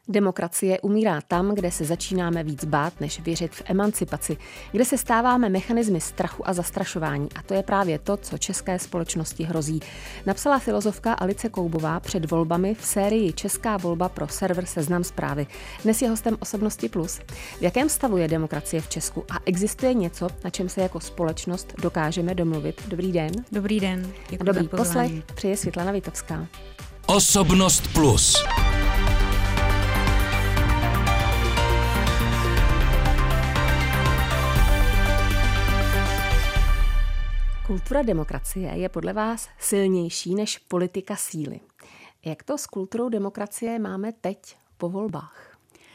Demokracie umírá tam, kde se začínáme víc bát, než věřit v emancipaci, kde se stáváme mechanismy strachu a zastrašování. A to je právě to, co české společnosti hrozí. Napsala filozofka Alice Koubová před volbami v sérii Česká volba pro server Seznam Zprávy. Dnes je hostem Osobnosti Plus. V jakém stavu je demokracie v Česku a existuje něco, na čem se jako společnost dokážeme domluvit? Dobrý den. Dobrý den. A dobrý poslech přeje Světlana Vitovská. Osobnost Plus. Kultura demokracie je podle vás silnější než politika síly. Jak to s kulturou demokracie máme teď po volbách?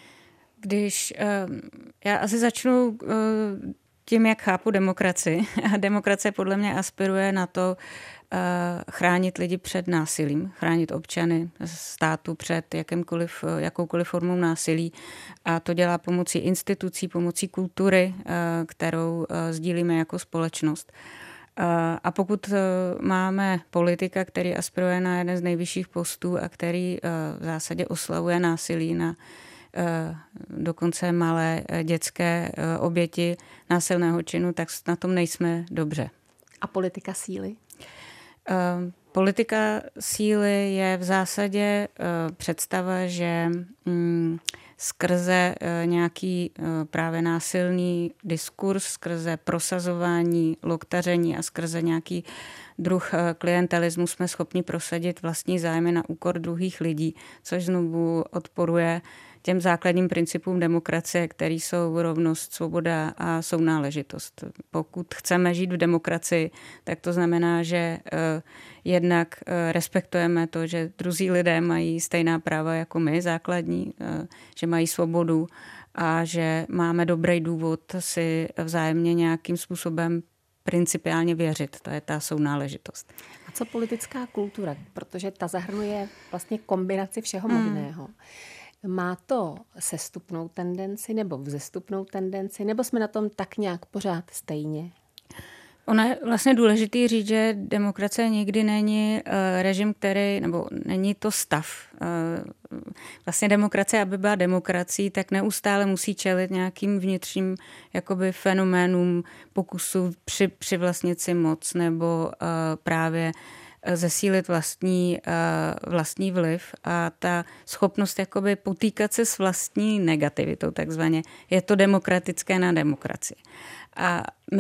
Já asi začnu tím, jak chápu demokracii. Demokracie podle mě aspiruje na to chránit lidi před násilím, chránit občany státu před jakoukoliv formou násilí. A to dělá pomocí institucí, pomocí kultury, kterou sdílíme jako společnost. A pokud máme politika, který aspiruje na jeden z nejvyšších postů a který v zásadě oslavuje násilí na dokonce malé dětské oběti násilného činu, tak na tom nejsme dobře. A politika síly? Politika síly je v zásadě představa, že skrze nějaký právě násilný diskurs, skrze prosazování, loktaření a skrze nějaký druh klientelismu jsme schopni prosadit vlastní zájmy na úkor druhých lidí, což znovu odporuje těm základním principům demokracie, které jsou rovnost, svoboda a sounáležitost. Pokud chceme žít v demokracii, tak to znamená, že jednak respektujeme to, že druzí lidé mají stejná práva jako my, základní, že mají svobodu a že máme dobrý důvod si vzájemně nějakým způsobem principiálně věřit. To je ta sounáležitost. A co politická kultura? Protože ta zahrnuje vlastně kombinaci všeho možného. Má to sestupnou tendenci nebo vzestupnou tendenci, nebo jsme na tom tak nějak pořád stejně? Ono je vlastně důležitý říct, že demokracie nikdy není režim, nebo není to stav. Vlastně demokracie, aby byla demokracií, tak neustále musí čelit nějakým vnitřním jakoby fenoménům pokusu přivlastnit si moc nebo právě zesílit vlastní vliv a ta schopnost jakoby potýkat se s vlastní negativitou, takzvaně, je to demokratické na demokracii. A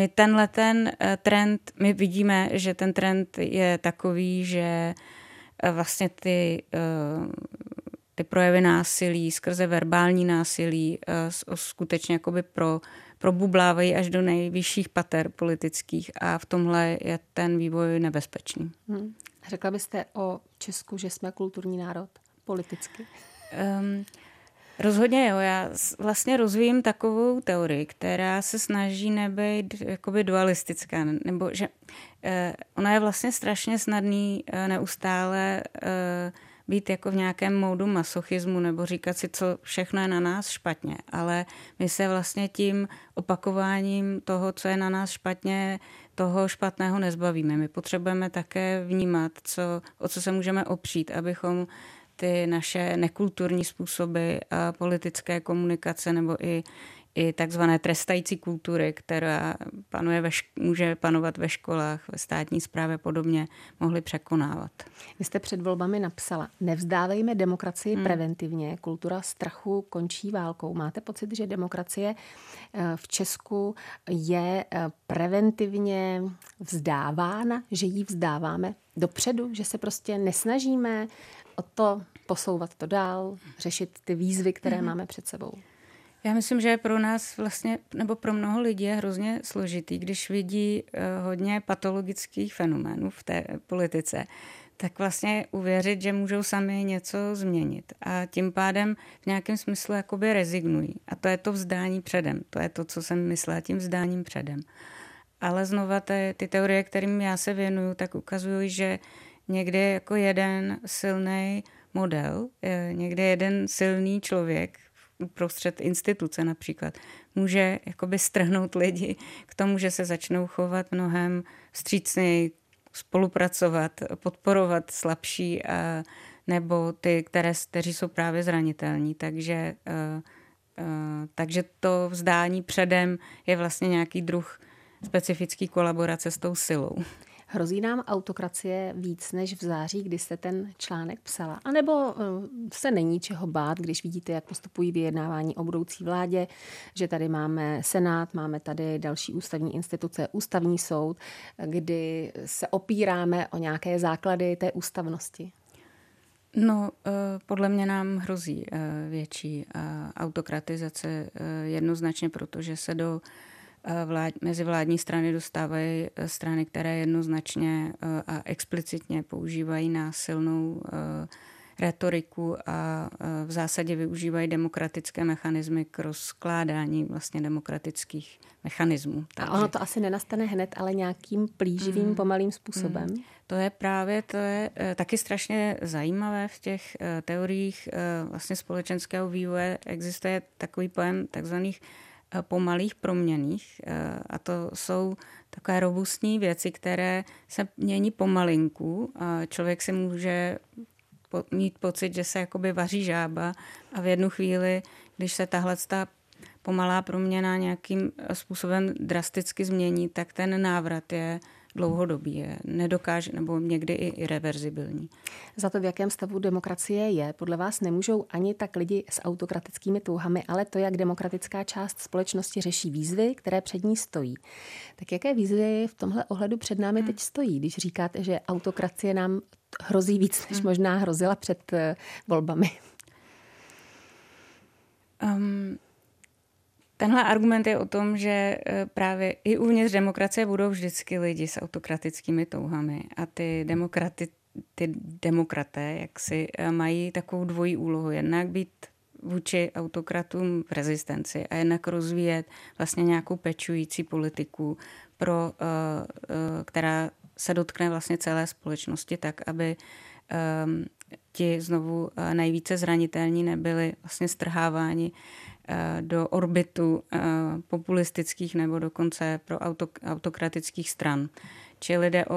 my vidíme, že ten trend je takový, že vlastně ty projevy násilí skrze verbální násilí skutečně jakoby probublávají až do nejvyšších pater politických a v tomhle je ten vývoj nebezpečný. Řekla byste o Česku, že jsme kulturní národ politicky? Rozhodně jo. Já vlastně rozvíjím takovou teorii, která se snaží nebejt jakoby dualistická, nebo že ona je vlastně strašně snadný neustále být jako v nějakém módu masochismu nebo říkat si, co všechno je na nás špatně. Ale my se vlastně tím opakováním toho, co je na nás špatně, toho špatného nezbavíme. My potřebujeme také vnímat, o co se můžeme opřít, abychom ty naše nekulturní způsoby a politické komunikace nebo i takzvané trestající kultury, která může panovat ve školách, ve státní správě podobně, mohli překonávat. Vy jste před volbami napsala, nevzdávejme demokracii preventivně, kultura strachu končí válkou. Máte pocit, že demokracie v Česku je preventivně vzdávána, že ji vzdáváme dopředu, že se prostě nesnažíme o to posouvat to dál, řešit ty výzvy, které máme před sebou? Já myslím, že pro nás vlastně, nebo pro mnoho lidí je hrozně složitý, když vidí hodně patologických fenoménů v té politice, tak vlastně uvěřit, že můžou sami něco změnit. A tím pádem v nějakém smyslu jakoby rezignují. A to je to vzdání předem. To je to, co jsem myslela tím vzdáním předem. Ale znova ty teorie, kterým já se věnuju, tak ukazují, že někdy jako jeden silný model, někdy jeden silný člověk uprostřed instituce například, může jakoby strhnout lidi k tomu, že se začnou chovat mnohem vstřícněji, spolupracovat, podporovat slabší a nebo ty, kteří jsou právě zranitelní. Takže to vzdání předem je vlastně nějaký druh specifický kolaborace s tou silou. Hrozí nám autokracie víc než v září, kdy jste ten článek psala? A nebo se není čeho bát, když vidíte, jak postupují vyjednávání o budoucí vládě, že tady máme Senát, máme tady další ústavní instituce, ústavní soud, kdy se opíráme o nějaké základy té ústavnosti? No, podle mě nám hrozí větší autokratizace jednoznačně, protože se do mezivládní strany dostávají strany, které jednoznačně a explicitně používají násilnou retoriku a v zásadě využívají demokratické mechanismy k rozkládání vlastně demokratických mechanismů. A ono to asi nenastane hned, ale nějakým plíživým, pomalým způsobem. To je taky strašně zajímavé v těch teoriích vlastně společenského vývoje. Existuje takový pojem takzvaných pomalých proměnných a to jsou takové robustní věci, které se mění pomalinku a člověk si může mít pocit, že se jakoby vaří žába a v jednu chvíli, když se tahle pomalá proměna nějakým způsobem drasticky změní, tak ten návrat je dlouhodobý, je nedokáže, nebo někdy i irreverzibilní. Za to, v jakém stavu demokracie je, podle vás nemůžou ani tak lidi s autokratickými touhami, ale to, jak demokratická část společnosti řeší výzvy, které před ní stojí. Tak jaké výzvy v tomhle ohledu před námi teď stojí, když říkáte, že autokracie nám hrozí víc, než možná hrozila před volbami? Tenhle argument je o tom, že právě i uvnitř demokracie budou vždycky lidi s autokratickými touhami a ty demokraté jaksi mají takovou dvojí úlohu. Jednak být vůči autokratům v rezistenci a jednak rozvíjet vlastně nějakou pečující politiku, která se dotkne vlastně celé společnosti tak, aby ti znovu nejvíce zranitelní nebyli vlastně strháváni do orbitu populistických nebo dokonce pro autokratických stran. Čili jde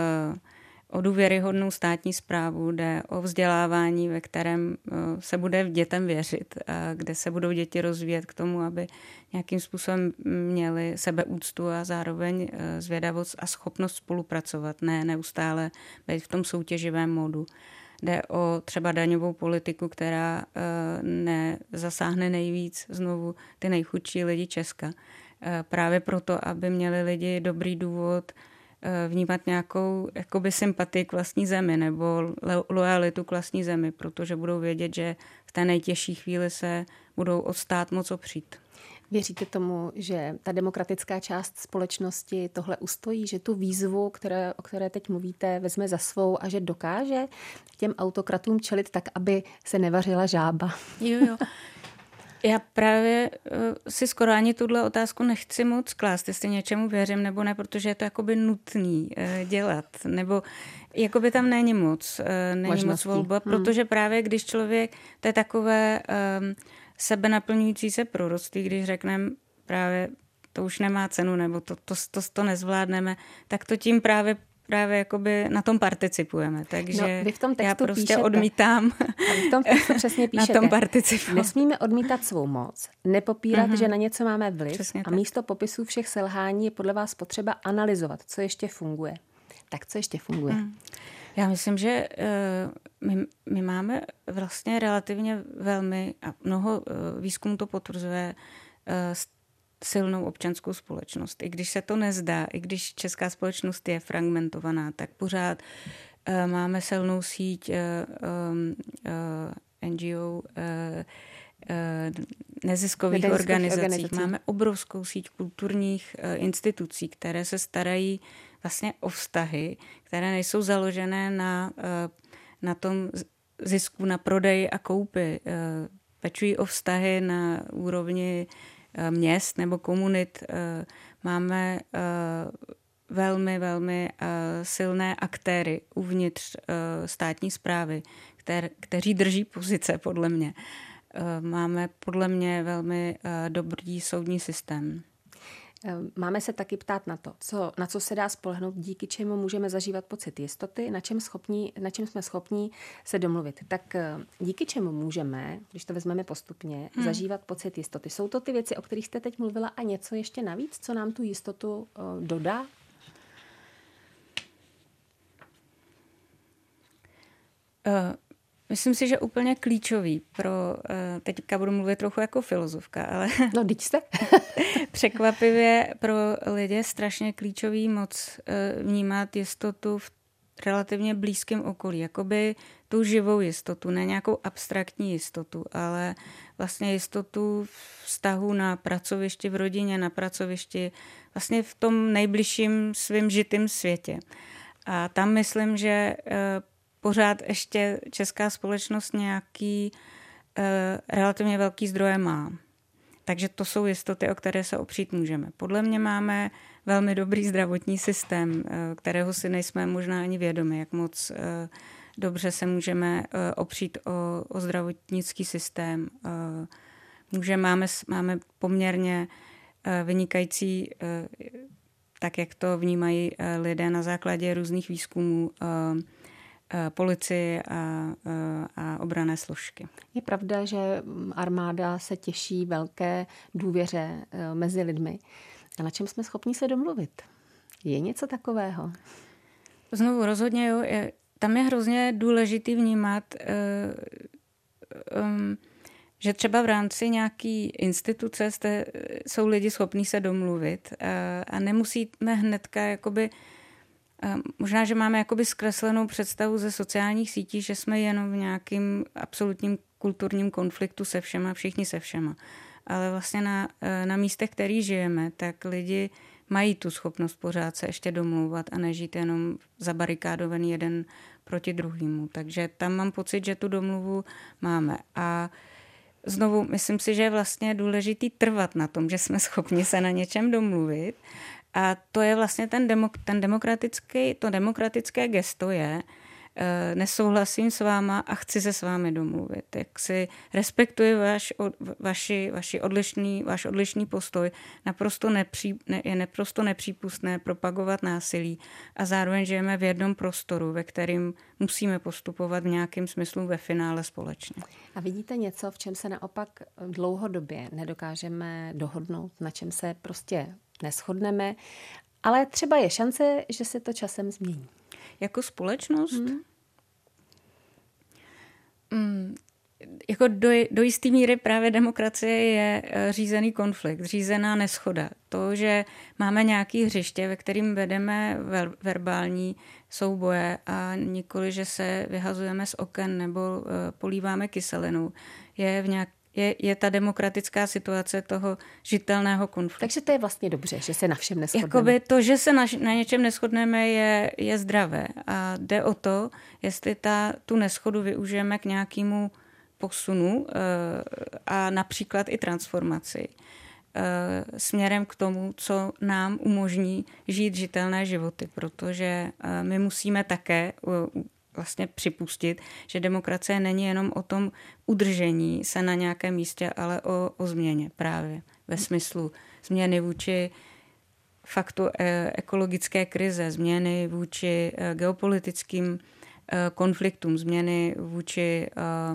o důvěryhodnou státní správu, jde o vzdělávání, ve kterém se bude dětem věřit, kde se budou děti rozvíjet k tomu, aby nějakým způsobem měli sebeúctu a zároveň zvědavost a schopnost spolupracovat, ne neustále být v tom soutěživém modu. Jde o třeba daňovou politiku, která nezasáhne nejvíc znovu ty nejchudší lidi Česka. Právě proto, aby měli lidi dobrý důvod vnímat nějakou jakoby sympatii k vlastní zemi nebo lojalitu k vlastní zemi, protože budou vědět, že v té nejtěžší chvíli se budou o stát moc opřít. Věříte tomu, že ta demokratická část společnosti tohle ustojí, že tu výzvu, o které teď mluvíte, vezme za svou a že dokáže těm autokratům čelit tak, aby se nevařila žába? Jo. Já právě si skoro ani tuhle otázku nechci moc klást, jestli něčemu věřím nebo ne, protože je to jakoby nutný dělat, nebo jakoby tam není moc volba, protože právě když člověk, to je takové sebenaplňující se proroctví, když řekneme právě to už nemá cenu, nebo to nezvládneme, tak to tím právě jakoby na tom participujeme. Takže vy v tom já prostě píšete, odmítám a vy v tom textu přesně píšete, na tom participovat. Nesmíme odmítat svou moc, nepopírat, že na něco máme vliv Přesně a tak. místo popisu všech selhání je podle vás potřeba analyzovat, co ještě funguje. Tak co ještě funguje? Já myslím, že my máme vlastně relativně velmi, a mnoho výzkumů to potvrzuje, silnou občanskou společnost. I když se to nezdá, i když česká společnost je fragmentovaná, tak pořád máme silnou síť NGO, neziskových organizací. Máme obrovskou síť kulturních institucí, které se starají vlastně o vztahy, které nejsou založené na tom zisku, na prodeji a koupi. Pečují o vztahy na úrovni měst nebo komunit. Máme velmi, velmi silné aktéry uvnitř státní správy, kteří drží pozice, podle mě. Máme podle mě velmi dobrý soudní systém. Máme se taky ptát na to, na co se dá spolehnout, díky čemu můžeme zažívat pocit jistoty, na čem jsme schopní se domluvit. Tak díky čemu můžeme, když to vezmeme postupně, zažívat pocit jistoty. Jsou to ty věci, o kterých jste teď mluvila, a něco ještě navíc, co nám tu jistotu dodá? Myslím si, že úplně klíčový teďka budu mluvit trochu jako filozofka, ale no, teď jste. Překvapivě pro lidi je strašně klíčový moc vnímat jistotu v relativně blízkém okolí, jakoby tu živou jistotu, ne nějakou abstraktní jistotu, ale vlastně jistotu vztahu na pracovišti, v rodině, na pracovišti, vlastně v tom nejbližším svým žitým světě. A tam myslím, že pořád ještě česká společnost nějaký relativně velký zdroje má. Takže to jsou jistoty, o které se opřít můžeme. Podle mě máme velmi dobrý zdravotní systém, kterého si nejsme možná ani vědomi, jak moc dobře se můžeme opřít o zdravotnický systém. Máme poměrně vynikající, tak jak to vnímají lidé na základě různých výzkumů, policii a obranné složky. Je pravda, že armáda se těší velké důvěře mezi lidmi. A na čem jsme schopni se domluvit? Je něco takového? Znovu rozhodně jo. Tam je hrozně důležitý vnímat, že třeba v rámci nějaký instituce jsou lidi schopní se domluvit a nemusíme hnedka jakoby. Možná, že máme jakoby zkreslenou představu ze sociálních sítí, že jsme jenom v nějakým absolutním kulturním konfliktu se všema, všichni se všema. Ale vlastně na místech, který žijeme, tak lidi mají tu schopnost pořád se ještě domlouvat a nežít jenom zabarikádovaný jeden proti druhému. Takže tam mám pocit, že tu domluvu máme. A znovu, myslím si, že je vlastně důležitý trvat na tom, že jsme schopni se na něčem domluvit. A to je vlastně to demokratické gesto je, nesouhlasím s váma a chci se s vámi domluvit. Jak si respektuji váš odlišný postoj, je naprosto nepřípustné propagovat násilí a zároveň žijeme v jednom prostoru, ve kterém musíme postupovat v nějakém smyslu ve finále společně. A vidíte něco, v čem se naopak dlouhodobě nedokážeme dohodnout, na čem se prostě neshodneme, ale třeba je šance, že se to časem změní. Jako společnost? Jako do jisté míry právě demokracie je řízený konflikt, řízená neshoda. To, že máme nějaké hřiště, ve kterým vedeme verbální souboje a nikoli, že se vyhazujeme z oken nebo políváme kyselinou, je ta demokratická situace toho žitelného konfliktu. Takže to je vlastně dobře, že se na všem neshodneme. Jakoby to, že se na něčem neshodneme, je zdravé. A jde o to, jestli tu neschodu využijeme k nějakému posunu a například i transformaci směrem k tomu, co nám umožní žít žitelné životy. Protože my musíme také vlastně připustit, že demokracie není jenom o tom udržení se na nějakém místě, ale o změně právě ve smyslu změny vůči faktu ekologické krize, změny vůči geopolitickým konfliktům, změny vůči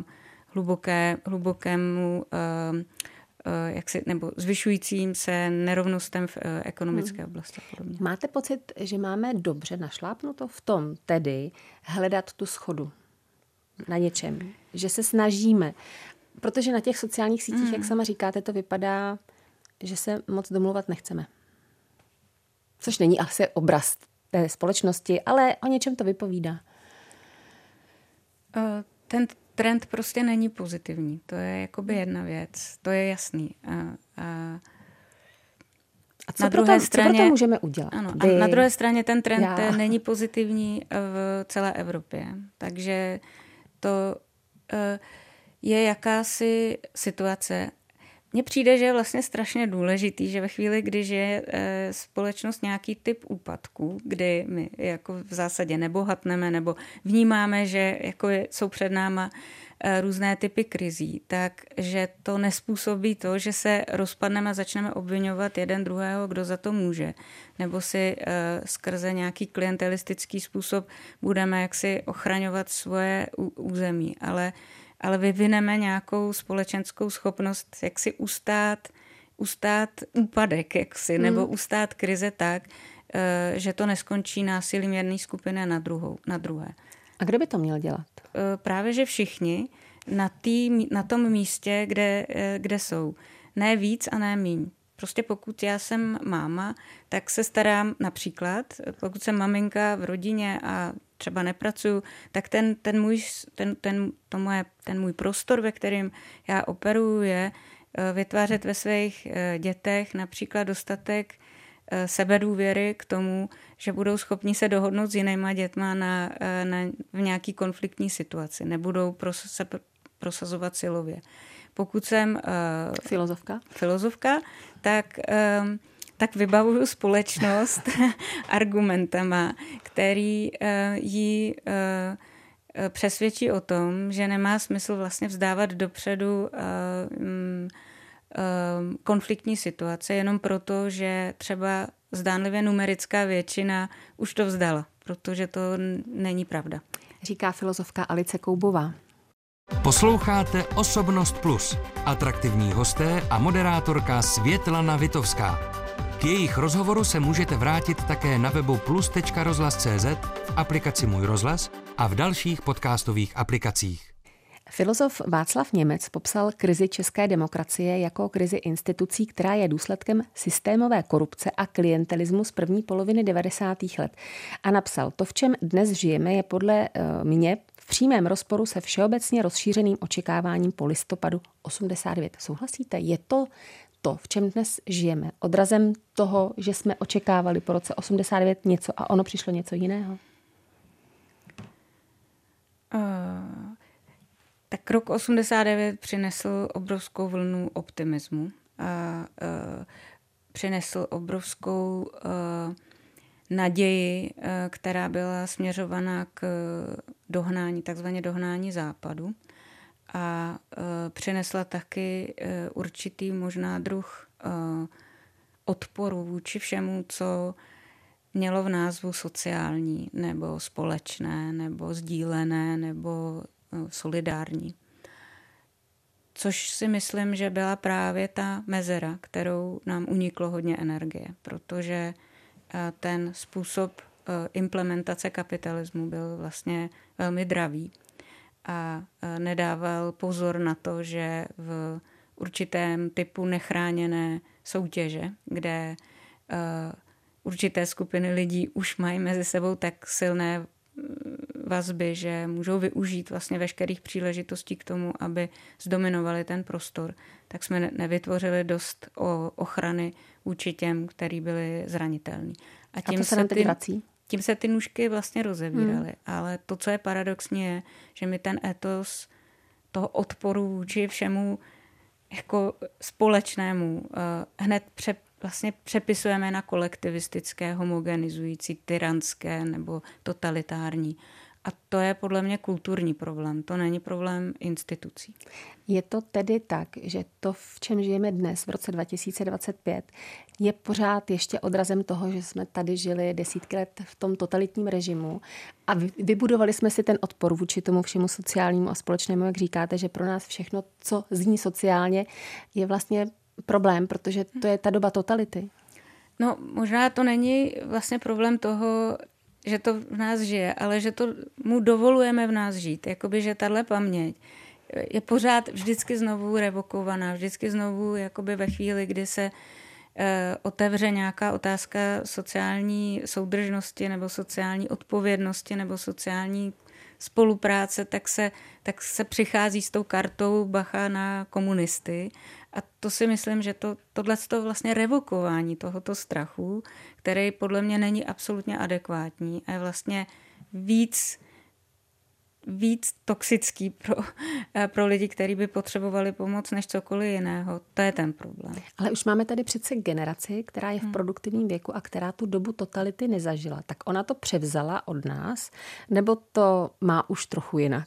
hlubokému nebo zvyšujícím se nerovnostem v ekonomické oblasti. Podobně. Máte pocit, že máme dobře našlápnuto v tom tedy hledat tu shodu na něčem? Že se snažíme? Protože na těch sociálních sítích, jak sama říkáte, to vypadá, že se moc domluvat nechceme. Což není asi obraz té společnosti, ale o něčem to vypovídá. Ten trend prostě není pozitivní. To je jakoby jedna věc. To je jasný. A co pro to můžeme udělat? Ano, a na druhé straně ten trend není pozitivní v celé Evropě. Takže to je jakási situace. Mně přijde, že je vlastně strašně důležitý, že ve chvíli, když je společnost nějaký typ úpadku, kdy my jako v zásadě nebohatneme nebo vnímáme, že jako jsou před náma různé typy krizí, takže to nespůsobí to, že se rozpadneme a začneme obvinovat jeden druhého, kdo za to může. Nebo si skrze nějaký klientelistický způsob budeme jaksi ochraňovat svoje území. Ale vyvineme nějakou společenskou schopnost, jak si ustát úpadek, nebo ustát krize tak, že to neskončí násilím jedné skupiny na druhé. A kdo by to měl dělat? Právě, že všichni na tom místě, kde jsou. Ne víc a ne míň. Prostě pokud já jsem máma, tak se starám například, pokud jsem maminka v rodině a třeba nepracuju, tak ten můj prostor, ve kterém já operuju, je vytvářet ve svých dětech například dostatek sebedůvěry k tomu, že budou schopni se dohodnout s jinýma dětma v nějaký konfliktní situaci. Nebudou se prosazovat silově. Pokud jsem filozofka, tak vybavuju společnost argumentama, který ji přesvědčí o tom, že nemá smysl vlastně vzdávat dopředu konfliktní situace jenom proto, že třeba zdánlivě numerická většina už to vzdala, protože to není pravda. Říká filozofka Alice Koubová. Posloucháte Osobnost Plus. Atraktivní hosté a moderátorka Světlana Vitovská. K jejich rozhovoru se můžete vrátit také na webu plus.rozhlas.cz, v aplikaci Můj rozhlas a v dalších podcastových aplikacích. Filozof Václav Němec popsal krizi české demokracie jako krizi institucí, která je důsledkem systémové korupce a klientelismu z první poloviny 90. let. A napsal, to, v čem dnes žijeme, je podle mě v přímém rozporu se všeobecně rozšířeným očekáváním po listopadu 89. Souhlasíte? Je to, v čem dnes žijeme, odrazem toho, že jsme očekávali po roce 89 něco a ono přišlo něco jiného? Tak rok 89 přinesl obrovskou vlnu optimismu a přinesl obrovskou naději, která byla směřovaná k takzvaně dohnání západu. A přinesla taky určitý možná druh odporu vůči všemu, co mělo v názvu sociální, nebo společné, nebo sdílené, nebo solidární. Což si myslím, že byla právě ta mezera, kterou nám uniklo hodně energie, protože ten způsob implementace kapitalismu byl vlastně velmi dravý a nedával pozor na to, že v určitém typu nechráněné soutěže, kde určité skupiny lidí už mají mezi sebou tak silné vazby, že můžou využít vlastně veškerých příležitostí k tomu, aby zdominovali ten prostor, tak jsme nevytvořili dost ochrany vůči těm, který byli zranitelní. A to se nám teď vrací? Tím se ty nůžky vlastně rozevíraly. Ale to, co je paradoxní, je, že my ten etos toho odporu vůči všemu jako společnému hned vlastně přepisujeme na kolektivistické, homogenizující, tyranské nebo totalitární. A to je podle mě kulturní problém, to není problém institucí. Je to tedy tak, že to, v čem žijeme dnes v roce 2025, je pořád ještě odrazem toho, že jsme tady žili desítky let v tom totalitním režimu a vybudovali jsme si ten odpor vůči tomu všemu sociálnímu a společnému, jak říkáte, že pro nás všechno, co zní sociálně, je vlastně problém, protože to je ta doba totality. No, možná to není vlastně problém toho, že to v nás žije, ale že to mu dovolujeme v nás žít. Jakoby, že tahle paměť je pořád vždycky znovu revokovaná, vždycky znovu jakoby ve chvíli, kdy se otevře nějaká otázka sociální soudržnosti nebo sociální odpovědnosti nebo sociální spolupráce, tak se přichází s tou kartou bacha na komunisty. A to si myslím, že tohleto vlastně revokování tohoto strachu, který podle mě není absolutně adekvátní a je vlastně víc víc toxický pro lidi, kteří by potřebovali pomoc než cokoliv jiného. To je ten problém. Ale už máme tady přece generaci, která je v produktivním věku a která tu dobu totality nezažila. Tak ona to převzala od nás, nebo to má už trochu jinak?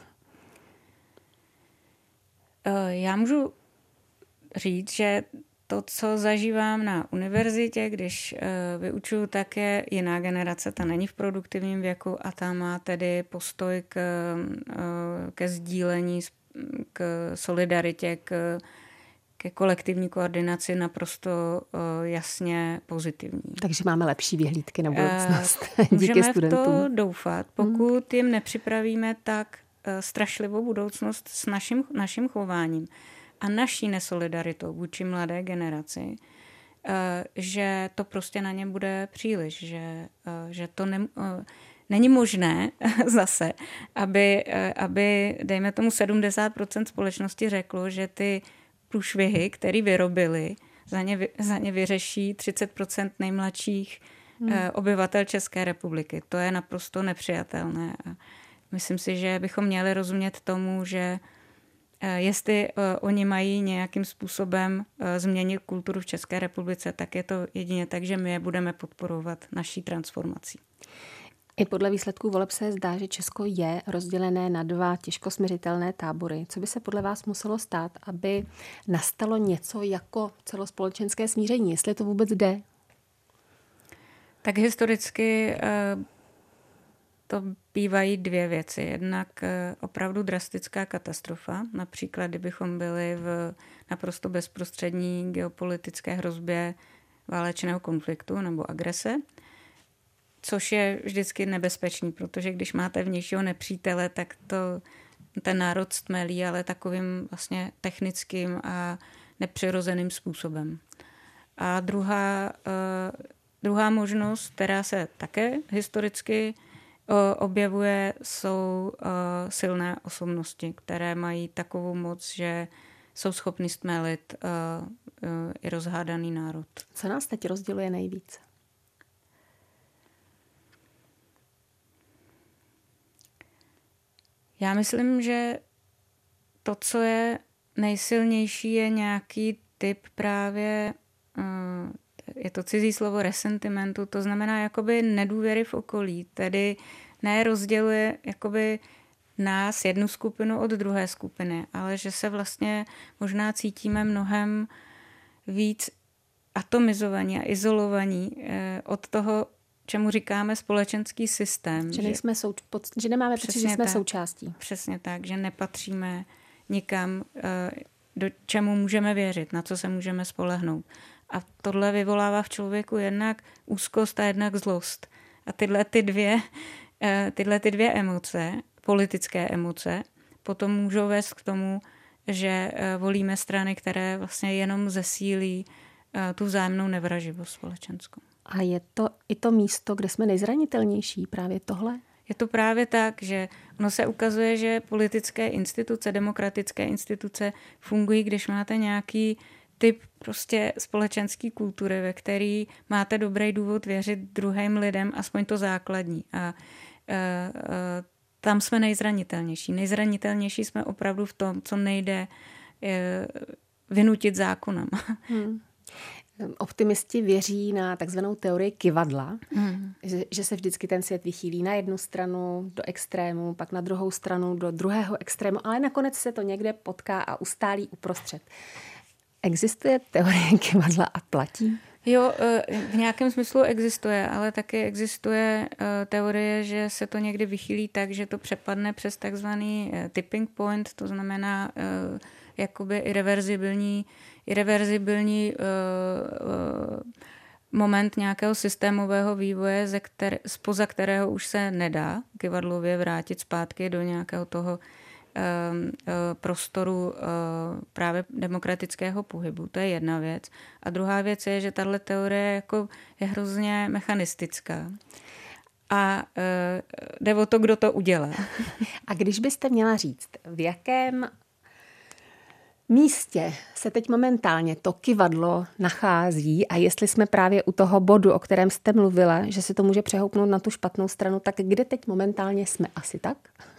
Já můžu říct, že to, co zažívám na univerzitě, když vyučuju, tak je jiná generace, ta není v produktivním věku a ta má tedy postoj ke sdílení, k solidaritě, ke kolektivní koordinaci naprosto jasně pozitivní. Takže máme lepší vyhlídky na budoucnost. Díky studentům. Můžeme v to doufat, pokud jim nepřipravíme tak strašlivou budoucnost s naším chováním a naší nesolidaritou vůči mladé generaci, že to prostě na ně bude příliš, že to není možné zase, aby dejme tomu 70% společnosti řeklo, že ty průšvihy, které vyrobili, za ně vyřeší 30% nejmladších obyvatel České republiky. To je naprosto nepřijatelné. A myslím si, že bychom měli rozumět tomu, že jestli oni mají nějakým způsobem změnit kulturu v České republice, tak je to jedině tak, že my je budeme podporovat naší transformací. I podle výsledků voleb se zdá, že Česko je rozdělené na 2 těžko smiřitelné tábory. Co by se podle vás muselo stát, aby nastalo něco jako celospolečenské smíření? Jestli to vůbec jde? Tak historicky to bývají 2 věci. Jednak opravdu drastická katastrofa, například kdybychom byli v naprosto bezprostřední geopolitické hrozbě válečného konfliktu nebo agrese, což je vždycky nebezpečný, protože když máte vnějšího nepřítele, tak ten národ stmelí, ale takovým vlastně technickým a nepřirozeným způsobem. A druhá možnost, která se také historicky objevuje, jsou silné osobnosti, které mají takovou moc, že jsou schopny stmelit i rozhádaný národ. Co nás teď rozděluje nejvíc? Já myslím, že to, co je nejsilnější, je nějaký typ právě, je to cizí slovo, resentimentu, to znamená jakoby nedůvěry v okolí, tedy ne rozděluje jakoby nás, jednu skupinu od druhé skupiny, ale že se vlastně možná cítíme mnohem víc atomizovaní a izolovaní od toho, čemu říkáme společenský systém. Že nemáme pocit, že jsme součástí. Přesně tak, že nepatříme nikam, do čemu můžeme věřit, na co se můžeme spolehnout. A tohle vyvolává v člověku jednak úzkost a jednak zlost. A tyhle ty dvě emoce, politické emoce, potom můžou vést k tomu, že volíme strany, které vlastně jenom zesílí tu vzájemnou nevraživost společenskou. A je to i to místo, kde jsme nejzranitelnější, právě tohle? Je to právě tak, že ono se ukazuje, že politické instituce, demokratické instituce fungují, když máte nějaký typ prostě společenské kultury, ve který máte dobrý důvod věřit druhým lidem, aspoň to základní. A tam jsme nejzranitelnější. Nejzranitelnější jsme opravdu v tom, co nejde vynutit zákonem. Optimisti věří na takzvanou teorii kyvadla, že se vždycky ten svět vychýlí na jednu stranu do extrému, pak na druhou stranu do druhého extrému, ale nakonec se to někde potká a ustálí uprostřed. Existuje teorie kyvadla a platí? Jo, v nějakém smyslu existuje, ale taky existuje teorie, že se to někdy vychýlí tak, že to přepadne přes takzvaný tipping point, to znamená jakoby irreverzibilní moment nějakého systémového vývoje, spoza kterého už se nedá kyvadlově vrátit zpátky do nějakého toho prostoru právě demokratického pohybu. To je jedna věc. A druhá věc je, že tahle teorie jako je hrozně mechanistická. A jde o to, kdo to udělá. A když byste měla říct, v jakém místě se teď momentálně to kyvadlo nachází a jestli jsme právě u toho bodu, o kterém jste mluvila, že se to může přehoupnout na tu špatnou stranu, tak kde teď momentálně jsme? Asi tak?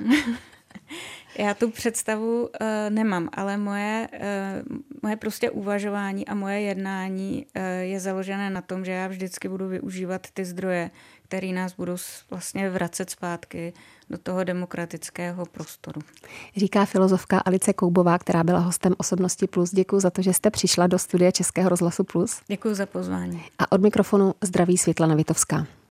Já tu představu nemám, ale moje prostě uvažování a moje jednání je založené na tom, že já vždycky budu využívat ty zdroje, které nás budou vlastně vracet zpátky do toho demokratického prostoru. Říká filozofka Alice Koubová, která byla hostem Osobnosti Plus. Děkuji za to, že jste přišla do studia Českého rozhlasu Plus. Děkuji za pozvání. A od mikrofonu zdraví Světlana Vitovská.